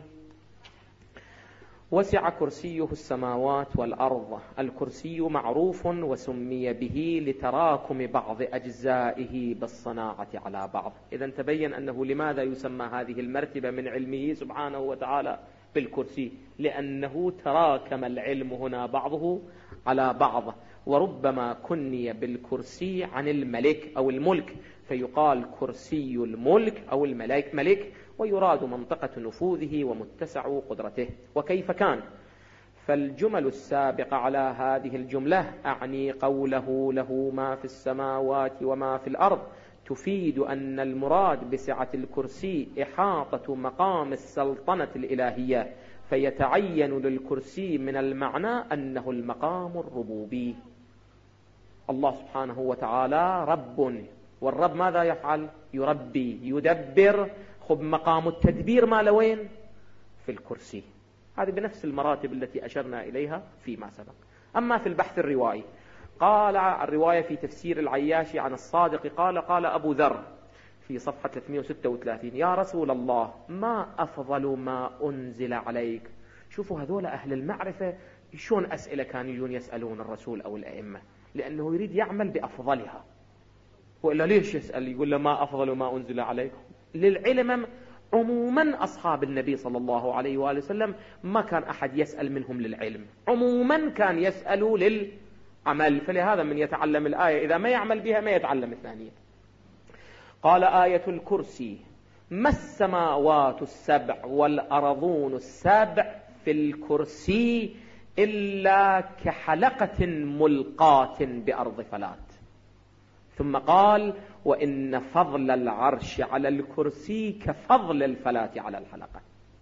وسع كرسيه السماوات والأرض. الكرسي معروف وسمي به لتراكم بعض أجزائه بالصناعة على بعض. إذن تبين أنه لماذا يسمى هذه المرتبة من علمه سبحانه وتعالى بالكرسي، لأنه تراكم العلم هنا بعضه على بعض. وربما كني بالكرسي عن الملك أو الملك، فيقال كرسي الملك أو الملك ملك، ويراد منطقة نفوذه ومتسع قدرته. وكيف كان؟ فالجمل السابقة على هذه الجملة أعني قوله له ما في السماوات وما في الأرض تفيد أن المراد بسعة الكرسي إحاطة مقام السلطنة الإلهية، فيتعين للكرسي من المعنى أنه المقام الربوبي. الله سبحانه وتعالى رب، والرب ماذا يفعل؟ يربي يدبر. خب مقام التدبير ما لوين؟ في الكرسي. هذه بنفس المراتب التي أشرنا إليها فيما سبق. أما في البحث الروائي، قال الرواية في تفسير العياشي عن الصادق قال قال أبو ذر في صفحة ثلاثمئة وستة وثلاثين: يا رسول الله ما أفضل ما أنزل عليك. شوفوا هذول أهل المعرفة شون أسئلة كانوا يجون يسألون الرسول أو الأئمة، لأنه يريد يعمل بأفضلها. وإلا ليش يسأل يقول له ما أفضل ما أنزل عليكم؟ للعلم عموما أصحاب النبي صلى الله عليه وآله وسلم ما كان أحد يسأل منهم للعلم، عموما كان يسألوا للعمل. فلهذا من يتعلم الآية إذا ما يعمل بها ما يتعلم الثانية. قال آية الكرسي: ما السماوات السبع والأرضون السبع في الكرسي إلا كحلقة ملقاة بأرض فلات. ثم قال: وإن فضل العرش على الكرسي كفضل الفلاة على الحلقة.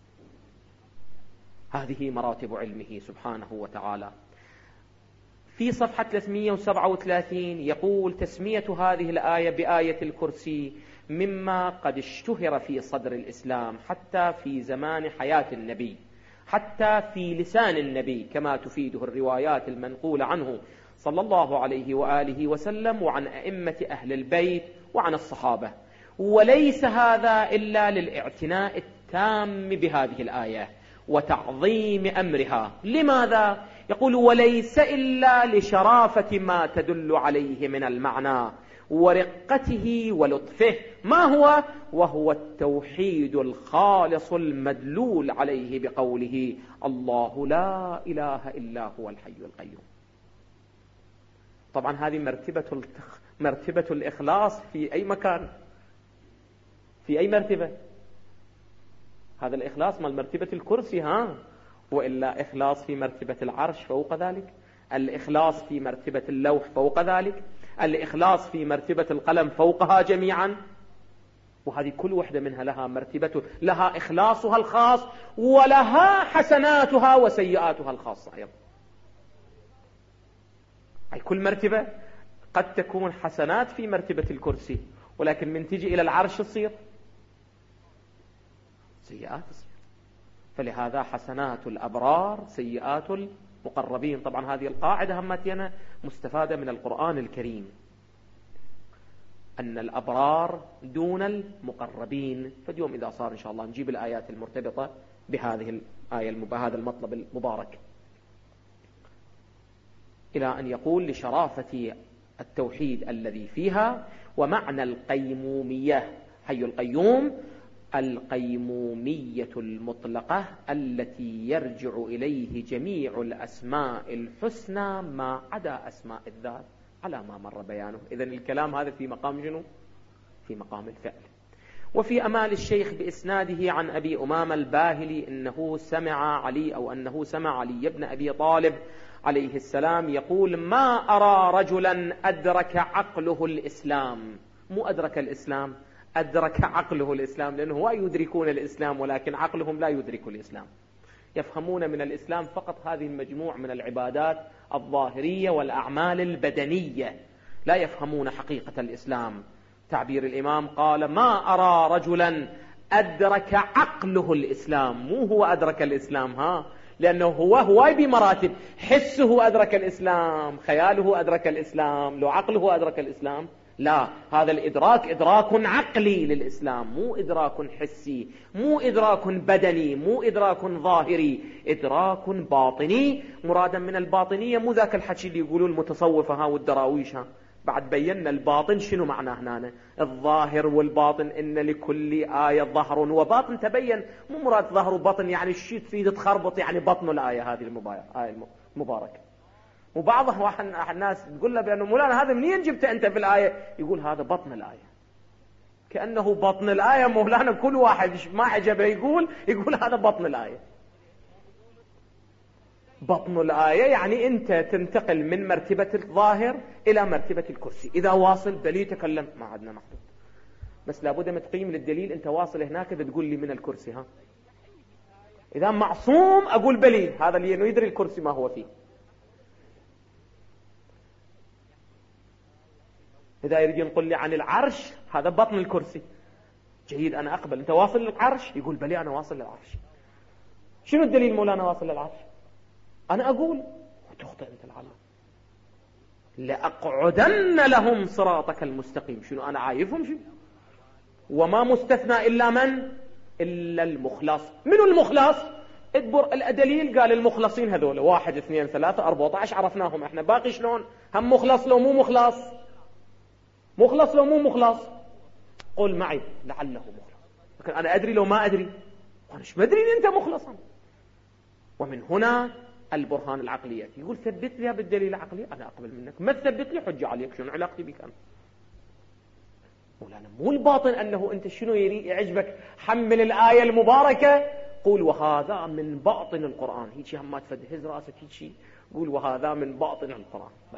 هذه مراتب علمه سبحانه وتعالى. في صفحة ثلاثمئة وسبعة وثلاثين يقول: تسمية هذه الآية بآية الكرسي مما قد اشتهر في صدر الإسلام حتى في زمان حياة النبي، حتى في لسان النبي، كما تفيده الروايات المنقولة عنه صلى الله عليه وآله وسلم وعن أئمة أهل البيت وعن الصحابة. وليس هذا إلا للاعتناء التام بهذه الآية وتعظيم أمرها. لماذا؟ يقول: وليس إلا لشرافة ما تدل عليه من المعنى ورقته ولطفه. ما هو؟ وهو التوحيد الخالص المدلول عليه بقوله: الله لا إله إلا هو الحي القيوم. طبعا هذه مرتبة التخ... مرتبة الإخلاص في أي مكان، في أي مرتبة. هذا الإخلاص مال مرتبة الكرسي، ها، وإلا إخلاص في مرتبة العرش فوق ذلك، الإخلاص في مرتبة اللوح فوق ذلك، الإخلاص في مرتبة القلم فوقها جميعا. وهذه كل وحدة منها لها مرتبة، لها إخلاصها الخاص ولها حسناتها وسيئاتها الخاصة أيضا. أي كل مرتبة قد تكون حسنات في مرتبة الكرسي، ولكن من تجي إلى العرش تصير سيئات تصير. فلهذا حسنات الأبرار سيئات المقربين. طبعا هذه القاعدة همتنا مستفادة من القرآن الكريم، أن الأبرار دون المقربين. فاليوم إذا صار إن شاء الله نجيب الآيات المرتبطة بهذه الآية، هذا المطلب المبارك، إلى أن يقول: لشرافة التوحيد الذي فيها. ومعنى القيمومية، حي القيوم، القيمومية المطلقة التي يرجع إليه جميع الأسماء الحسنى ما عدا أسماء الذات، على ما مر بيانه. إذن الكلام هذا في مقام جنو؟ في مقام الفعل. وفي أمال الشيخ بإسناده عن أبي أمامة الباهلي إنه سمع علي أو أنه سمع علي بن أبي طالب عليه السلام يقول: ما أرى رجلا أدرك عقله الإسلام. مو أدرك الإسلام، أدرك عقله الإسلام، لأنه هو يدركون الإسلام ولكن عقلهم لا يدرك الإسلام. يفهمون من الإسلام فقط هذه المجموع من العبادات الظاهرية والأعمال البدنية، لا يفهمون حقيقة الإسلام. تعبير الإمام قال: ما أرى رجلا أدرك عقله الإسلام. مو هو أدرك الإسلام، ها، لأنه هو هو بمراتب. حسه أدرك الإسلام، خياله أدرك الإسلام، لو عقله أدرك الإسلام لا. هذا الإدراك إدراك عقلي للإسلام، مو إدراك حسي، مو إدراك بدني، مو إدراك ظاهري، إدراك باطني. مرادا من الباطنية مو ذاك الحكي اللي يقولون المتصوفة ها والدراويش، ها، بعد بينا الباطن شنو معناه هنا. الظاهر والباطن، إن لكل آية ظهر وباطن. تبين مو مراد ظهر وباطن يعني الشيء تفيد تخربط يعني بطن الآية هذه المباركة. وبعض واحد الناس تقول له بأنه مولانا هذا منين جبت أنت في الآية؟ يقول هذا بطن الآية، كأنه بطن الآية. مولانا كل واحد ما عجبه يقول يقول هذا بطن الآية. بطن الآية يعني أنت تنتقل من مرتبة الظاهر إلى مرتبة الكرسي. إذا واصل بلي تكلم ما عدنا محدود، بس لابد ما تقيم للدليل. أنت واصل هناك إذا تقول لي من الكرسي، ها إذا معصوم أقول بلي، هذا اللي يدري الكرسي ما هو فيه. إذا يريد ينقل لي عن العرش، هذا بطن الكرسي، جيد أنا أقبل. أنت واصل للعرش؟ يقول بلي أنا واصل للعرش. شنو الدليل مولانا واصل للعرش؟ أنا أقول وتخطئ أنت العلم. لأقعدن لهم صراطك المستقيم. شنو أنا عايفهم شنو؟ وما مستثنى إلا من؟ إلا المخلص. منو المخلص؟ ادبر الدليل قال المخلصين هذول واحد اثنين ثلاثة أربعة عشر عرفناهم احنا، باقي شلون؟ هم مخلص لو مو مخلص؟ مخلص لو مو مخلص؟ قل معي لعله مخلص، لكن أنا أدري لو ما أدري، أنا ايش بدري إن أنت مخلصا. ومن هنا البرهان العقلية. يقول ثبت لي بالدليل العقلي، أنا أقبل منك. ما تثبت لي حجة عليك، شنو علاقتي بك أنا؟ مولانا مو الباطن أنه أنت شنو يعجبك، حمل الآية المباركة قول وهذا من باطن القرآن، هيك هم ما تفدهز راسك هيك، قول وهذا من باطن القرآن. بل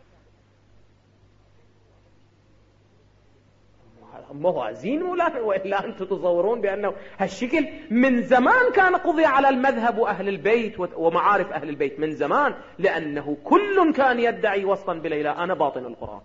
موازين مولانا، وإلا أنتم تتصورون بأنه هالشكل من زمان كان قضي على المذهب وأهل البيت ومعارف أهل البيت من زمان، لأنه كل كان يدعي وصلا بليلى أنا باطن القرآن.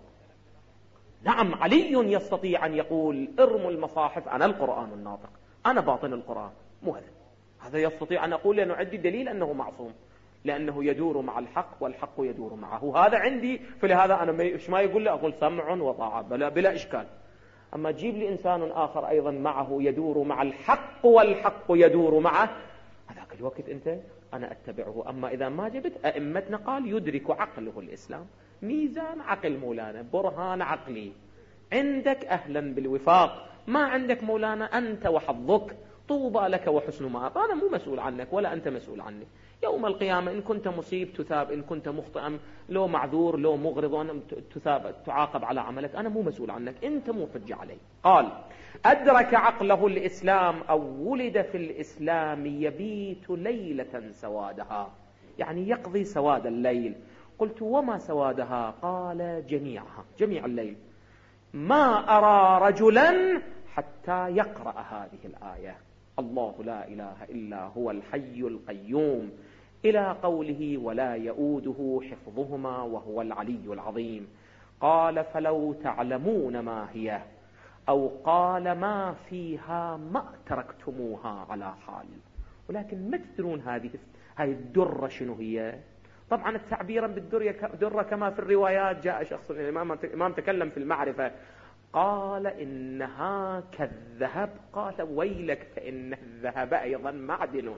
نعم علي يستطيع أن يقول ارموا المصاحف أنا القرآن الناطق، أنا باطن القرآن، مو هذا هذا يستطيع أن أقول لأنه عندي دليل أنه معصوم، لأنه يدور مع الحق والحق يدور معه، هذا عندي. فلهذا أنا مش ما يقول لي أقول سمع وطاعة بلا, بلا إشكال. أما جيب لي إنسان آخر أيضا معه يدور مع الحق والحق يدور معه، هذاك الوقت أنت أنا أتبعه. أما إذا ما جبت أئمتنا قال يدرك عقله الإسلام، ميزان عقل مولانا، برهان عقلي. عندك أهلا بالوفاق، ما عندك مولانا أنت وحظك، طوبى لك وحسن مآب. أنا مو مسؤول عنك ولا أنت مسؤول عني. يوم القيامة إن كنت مصيب تثاب، إن كنت مخطئا لو معذور لو مغرض تثاب تعاقب على عملك، أنا مو مسؤول عنك، أنت مو حجة علي. قال أدرك عقله الإسلام أو ولد في الإسلام يبيت ليلة سوادها، يعني يقضي سواد الليل. قلت وما سوادها؟ قال جميعها، جميع الليل. ما أرى رجلا حتى يقرأ هذه الآية الله لا إله إلا هو الحي القيوم إلى قوله ولا يؤوده حفظهما وهو العلي العظيم. قال فلو تعلمون ما هي، أو قال ما فيها ما تركتموها على حال. ولكن ما تدرون هذه هذه الدرة شنو هي؟ طبعا التعبير بالدرة كما في الروايات جاء شخص الإمام تكلم في المعرفة قال إنها كالذهب، قال ويلك فإن الذهب أيضا معدن.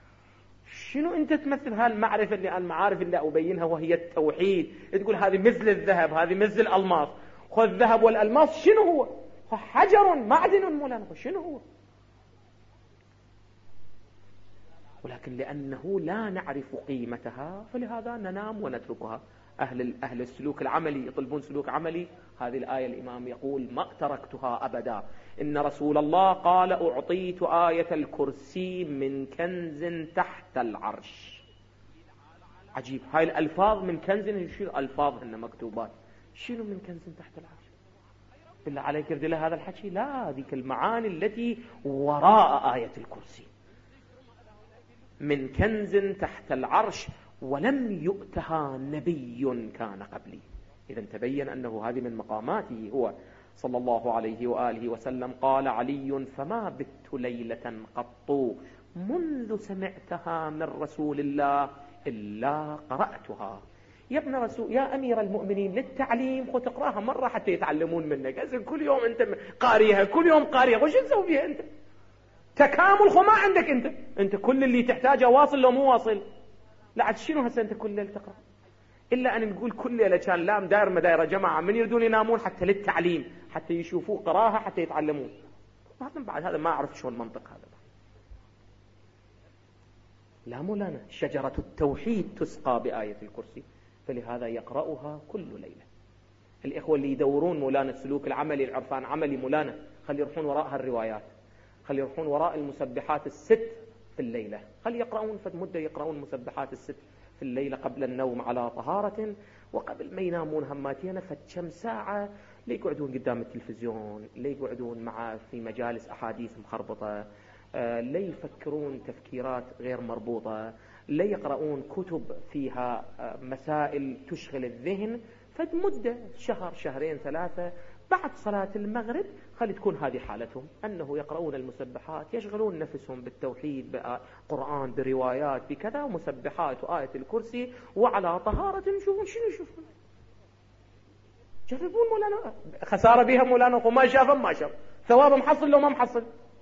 شنو أنت تمثل هالمعرفة اللي المعارف اللي أبينها وهي التوحيد، تقول هذه مثل الذهب هذه مثل الألماس. خذ الذهب والألماس شنو هو؟ حجر معدن مولانا، شنو هو؟ ولكن لأنه لا نعرف قيمتها فلهذا ننام ونتركها. أهل أهل السلوك العملي يطلبون سلوك عملي، هذه الآية الإمام يقول ما تركتها أبدا. إن رسول الله قال أعطيت آية الكرسي من كنز تحت العرش. عجيب، هاي الألفاظ من كنز، شنو ألفاظ هن مكتوبات، شنو من كنز تحت العرش؟ بالله عليك يرد له هذا الحكي؟ لا، ذيك المعاني التي وراء آية الكرسي. من كنز تحت العرش ولم يؤتها نبي كان قبلي. إذا تبين أنه هذه من مقاماته هو صلى الله عليه وآله وسلم. قال علي فما بت ليلة قط منذ سمعتها من رسول الله إلا قرأتها. يا ابن رسول يا أمير المؤمنين للتعليم خذ تقرأها مرة حتى يتعلمون منك. أزل كل يوم أنت قاريها، كل يوم قاريها، وش تسوي بها أنت؟ تكامل خو ما عندك أنت، أنت كل اللي تحتاجه واصل لو مو واصل. لا عاد شنو هسه أنت كل ليلة تقرأ؟ إلا أن نقول كل ليلة كان لام داير مدايرة جماعة من يريدون ينامون حتى للتعليم، حتى يشوفوا قراها حتى يتعلمون. بعد هذا ما أعرف شو المنطق هذا. لا مولانا، شجرة التوحيد تسقى بآية الكرسي، فلهذا يقرأها كل ليلة. الإخوة اللي يدورون مولانا السلوك العملي العرفان عملي مولانا، خلي يروحون وراء هالروايات، خلي يروحون وراء المسبحات الست في الليلة، خلي يقرؤون فد مدة يقرؤون المسبحات الست في الليلة قبل النوم على طهارة، وقبل ما ينامون هماتين فتشم ساعة لا يقعدون قدام التلفزيون، لا يقعدون مع في مجالس أحاديث مخربطة، لا يفكرون تفكيرات غير مربوطة، لا يقرؤون كتب فيها مسائل تشغل الذهن. فمدة شهر شهرين ثلاثة بعد صلاة المغرب خلي تكون هذه حالتهم، أنه يقرؤون المسبحات، يشغلون نفسهم بالتوحيد، بقرآن، بروايات، بكذا، ومسبحات وآية الكرسي، وعلى طهارة يشوفون شنو يشوفون. جربون مولانا، خسارة بها مولانا، وما شافهم ما شاف، ثواب محصل لو ما محصل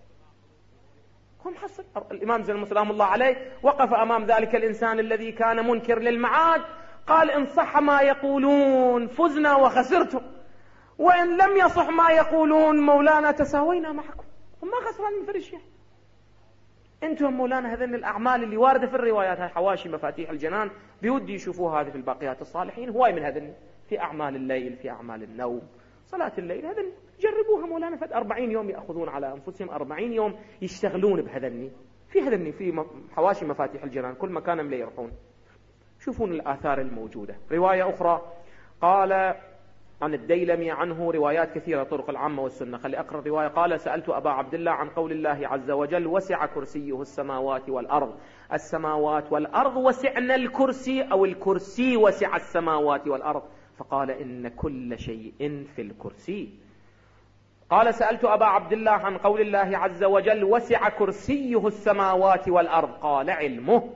هو محصل. الإمام زين سلام الله عليه وقف أمام ذلك الإنسان الذي كان منكر للمعاد، قال: إن صح ما يقولون فزنا وخسرتم، وإن لم يصح ما يقولون مولانا تساوينا معكم، وما خسران من فرق شيء. انتم مولانا هذين الأعمال اللي واردة في الروايات، هاي حواشي مفاتيح الجنان، بيودي يشوفوها هذه في الباقيات الصالحين، هواي من هذين في أعمال الليل، في أعمال النوم، صلاة الليل، هذين جربوها مولانا. فد أربعين يوم يأخذون على أنفسهم، أربعين يوم يشتغلون بهذني، في هذني في حواشي مفاتيح الجنان، كل مكان ملا يروحون شوفون الآثار الموجودة. رواية أخرى قال عن الديلمي عنه، روايات كثيرة طرق العامة والسنة، خلي أقرأ الرواية. قال: سألت أبا عبد الله عن قول الله عز وجل: وسع كرسيه السماوات والأرض. السماوات والأرض وسعنا الكرسي، أو الكرسي وسع السماوات والأرض؟ فقال: إن كل شيء في الكرسي. قال: سألت أبا عبد الله عن قول الله عز وجل: وسع كرسيه السماوات والأرض. قال: علمه.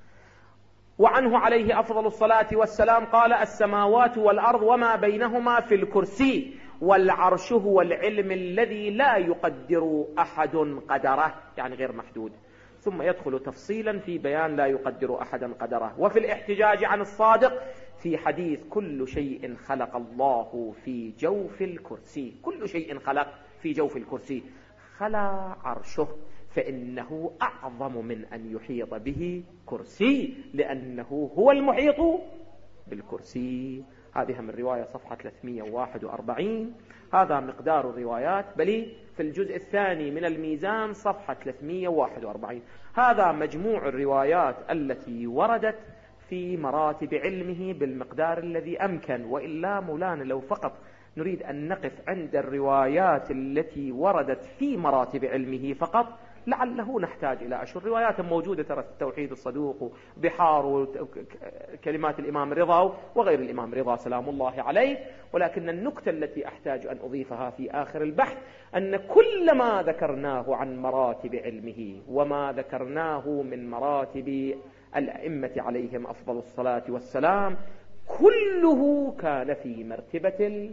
وعنه عليه أفضل الصلاة والسلام قال: السماوات والأرض وما بينهما في الكرسي، والعرش هو العلم الذي لا يقدر أحد قدره، يعني غير محدود. ثم يدخل تفصيلا في بيان لا يقدر أحدا قدره. وفي الاحتجاج عن الصادق في حديث: كل شيء خلق الله في جوف الكرسي، كل شيء خلق في جوف الكرسي، خلا عرشه، فإنه أعظم من أن يحيط به كرسي، لأنه هو المحيط بالكرسي. هذه من رواية صفحة ثلاثمئة وواحد وأربعين. هذا مقدار الروايات، بل في الجزء الثاني من الميزان صفحة ثلاثمئة وواحد وأربعين. هذا مجموع الروايات التي وردت في مراتب علمه بالمقدار الذي أمكن. وإلا مولانا لو فقط نريد أن نقف عند الروايات التي وردت في مراتب علمه فقط لعله نحتاج إلى أشهر. روايات موجودة ترى في التوحيد الصدوق، بحار، وكلمات الإمام رضا وغير الإمام رضا سلام الله عليه. ولكن النكتة التي أحتاج أن أضيفها في آخر البحث أن كل ما ذكرناه عن مراتب علمه وما ذكرناه من مراتب الأئمة عليهم أفضل الصلاة والسلام كله كان في مرتبة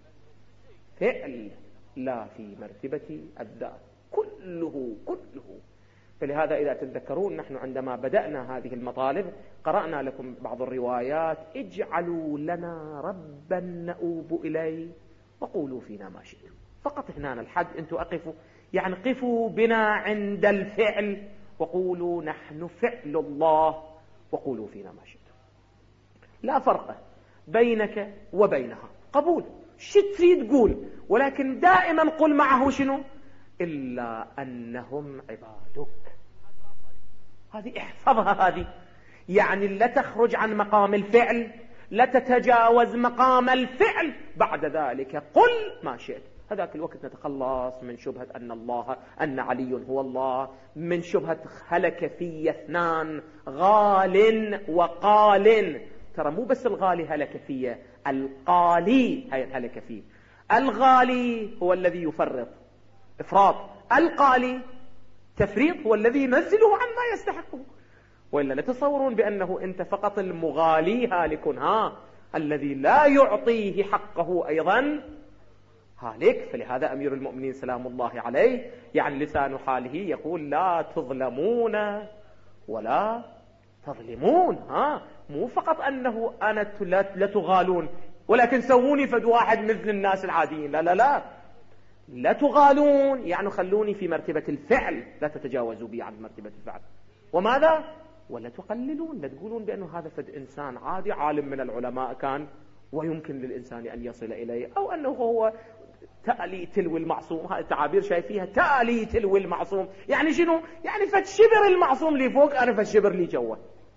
الفعل لا في مرتبة الذات، كله كله. فلهذا إذا تتذكرون نحن عندما بدأنا هذه المطالب قرأنا لكم بعض الروايات: اجعلوا لنا ربا نؤوب إليه وقولوا فينا ما شئتم. فقط هنا الحد، أنتم أقفوا، يعني قفوا بنا عند الفعل وقولوا نحن فعل الله وقولوا فينا ما شئتم. لا فرق بينك وبينها، قبول شو تريد قول، ولكن دائما قل معه شنو؟ إلا أنهم عبادك. هذه احفظها، هذه يعني لا تخرج عن مقام الفعل، لا تتجاوز مقام الفعل، بعد ذلك قل ما شئت. هذاك الوقت نتخلص من شبهة أن الله أن علي هو الله، من شبهة هلك في اثنان غال وقال. ترى مو بس الغالي هلك فيه، القالي هلك فيه. الغالي هو الذي يفرط إفراط، القالي تفريط هو الذي ينزله عن ما يستحقه. وإلا لا تصورون بأنه أنت فقط المغالي هالك، ها الذي لا يعطيه حقه أيضا هالك. فلهذا أمير المؤمنين سلام الله عليه يعني لسان حاله يقول: لا تظلمون ولا تظلمون. ها مو فقط أنه أنا لا تغالون ولكن سووني فد واحد مثل الناس العاديين، لا لا لا لا تغالون، يعني خلوني في مرتبة الفعل، لا تتجاوزوا بي عن مرتبة الفعل. وماذا؟ ولا تقللون، لا تقولون بأنه هذا فد إنسان عادي عالم من العلماء كان ويمكن للإنسان أن يصل إليه، أو أنه هو تألي تلو المعصوم. هذه التعابير شايفيها، تألي تلو المعصوم، يعني شنو؟ يعني فد شبر المعصوم لي فوق، أنا فد شبر لي جوا.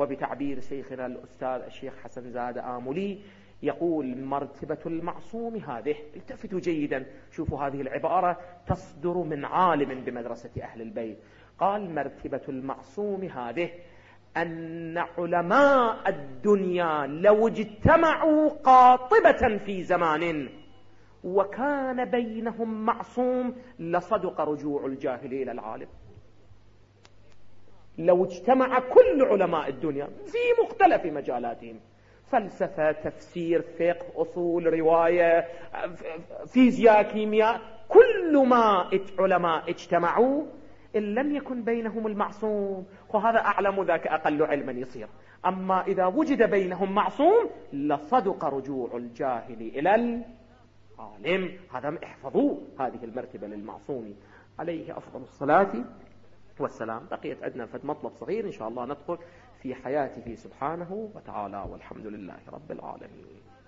وبتعبير شيخنا الأستاذ الشيخ حسن زاد آملي يقول مرتبة المعصوم هذه، التفتوا جيدا، شوفوا هذه العبارة تصدر من عالم بمدرسة أهل البيت، قال مرتبة المعصوم هذه أن علماء الدنيا لو اجتمعوا قاطبة في زمان وكان بينهم معصوم لصدق رجوع الجاهل إلى العالم. لو اجتمع كل علماء الدنيا في مختلف مجالاتهم، فلسفة، تفسير، فقه، أصول، رواية، فيزياء، كيمياء، كل ما علماء اجتمعوا إن لم يكن بينهم المعصوم، وهذا أعلم ذاك أقل علما يصير. أما إذا وجد بينهم معصوم لصدق رجوع الجاهل إلى العالم. هذا احفظوا هذه المرتبة للمعصوم عليه أفضل الصلاة والسلام. بقيت عندنا فد مطلب صغير إن شاء الله ندخل في حياته سبحانه وتعالى، والحمد لله رب العالمين.